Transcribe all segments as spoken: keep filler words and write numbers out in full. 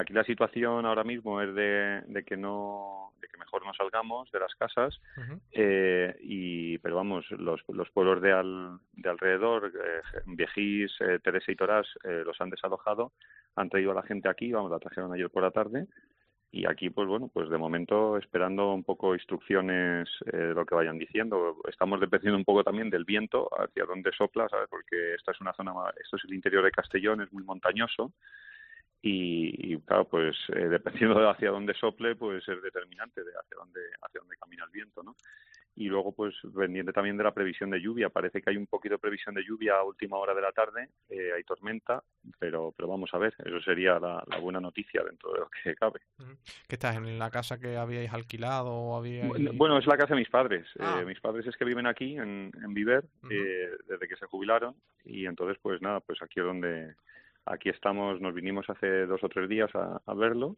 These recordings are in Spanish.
Aquí la situación ahora mismo es de, de que no, de que mejor no salgamos de las casas, Ujú. eh, y pero vamos, los, los pueblos de, al, de alrededor, eh, Viejís, eh, Teresa y Torás, eh, los han desalojado, han traído a la gente aquí, vamos, la trajeron ayer por la tarde. Y aquí, pues bueno, pues de momento esperando un poco instrucciones eh, de lo que vayan diciendo. Estamos dependiendo un poco también del viento, hacia dónde sopla, ¿sabes? Porque esta es una zona, esto es el interior de Castellón, es muy montañoso y, y claro, pues eh, dependiendo de hacia dónde sople, pues es determinante de hacia dónde hacia dónde camina el viento, ¿no? Y luego, pues, pendiente también de la previsión de lluvia. Parece que hay un poquito de previsión de lluvia a última hora de la tarde, eh, hay tormenta, pero pero vamos a ver, eso sería la, la buena noticia dentro de lo que cabe. Ujú. ¿Qué estás en la casa que habíais alquilado o habíais...? Bueno, es la casa de mis padres. Eh, Ah, mis padres es que viven aquí, en, en Viver, ujú. eh, desde que se jubilaron, y entonces, pues nada, pues aquí es donde, aquí estamos, nos vinimos hace dos o tres días a, a verlos,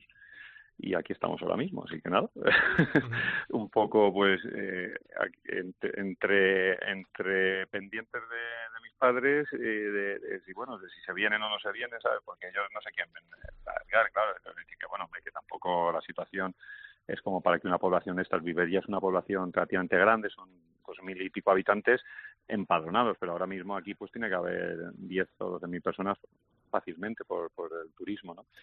y aquí estamos ahora mismo, así que nada, Ujú. un poco pues eh, aquí- entre, entre entre pendientes de, de mis padres, eh, de, de si bueno, de si se vienen o no se vienen, ¿sabes? Porque ellos no se quieren largar, claro, es decir, que bueno, que tampoco la situación es como para que una población de estas, Vivería es una población relativamente grande, son dos mil y pico habitantes empadronados, pero ahora mismo aquí pues tiene que haber diez o doce mil personas fácilmente por, por el turismo, ¿no?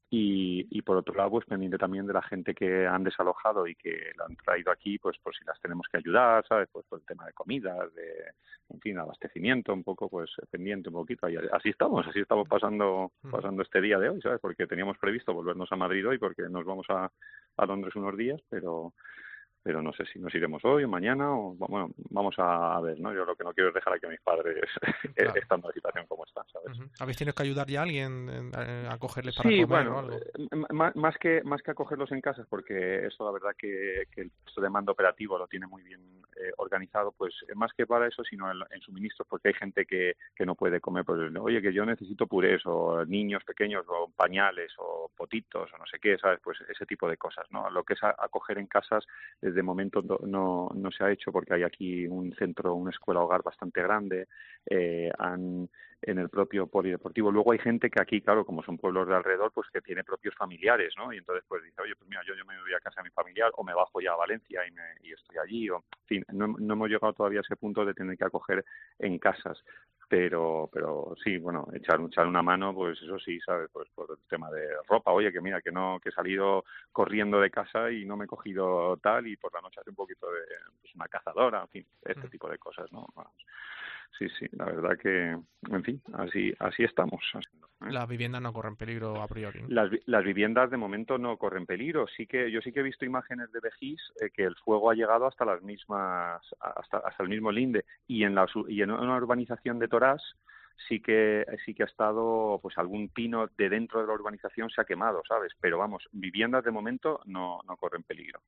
Y, y por otro lado, pues pendiente también de la gente que han desalojado y que la han traído aquí, pues por si las tenemos que ayudar, ¿sabes? Pues por el tema de comidas, de, en fin, abastecimiento, un poco, pues pendiente un poquito. Y así estamos, así estamos pasando Ujú. pasando este día de hoy, ¿sabes? Porque teníamos previsto volvernos a Madrid hoy porque nos vamos a, a Londres unos días, pero pero no sé si nos iremos hoy o mañana o bueno, vamos a ver, ¿no? Yo lo que no quiero es dejar aquí a mis padres Claro. estando en la situación como está, ¿sabes? Ujú. ¿Habéis tenido que ayudar ya a alguien en- eh, a cogerles para Sí, comer o bueno, algo? eh, m- más, más que más que acogerlos en casas, porque eso la verdad que, que el puesto de mando operativo lo tiene muy bien eh, organizado, pues eh, más que para eso, sino en, en suministros, porque hay gente que, que no puede comer, pues oye, que yo necesito purés, o niños pequeños, o pañales, o potitos, o no sé qué, ¿sabes? Pues ese tipo de cosas, ¿no? Lo que es a- acoger en casas, eh, de momento no, no, no se ha hecho, porque hay aquí un centro, una escuela hogar bastante grande, eh, han en el propio polideportivo. Luego hay gente que aquí, claro, como son pueblos de alrededor, pues que tiene propios familiares, ¿no? Y entonces pues dice, oye, pues mira, yo, yo me voy a casa de mi familiar o me bajo ya a Valencia y, me, y estoy allí. O, en fin, no, no hemos llegado todavía a ese punto de tener que acoger en casas. Pero, pero sí, bueno, echar, echar una mano, pues eso sí, ¿sabes? Pues por el tema de ropa, oye, que mira, que no, que he salido corriendo de casa y no me he cogido tal y por la noche hace un poquito de, pues una cazadora, en fin, este Ujú. tipo de cosas, ¿no? Sí, sí, la verdad que, en fin, así así estamos. ¿Eh? Las viviendas no corren peligro a priori, ¿no? Las, las viviendas de momento no corren peligro. Sí que yo sí que he visto imágenes de Vejís, eh, que el fuego ha llegado hasta las mismas, hasta, hasta el mismo linde, y en la y en una urbanización de Torás sí que sí que ha estado, pues algún pino de dentro de la urbanización se ha quemado, ¿sabes? Pero vamos, viviendas de momento no no corren peligro.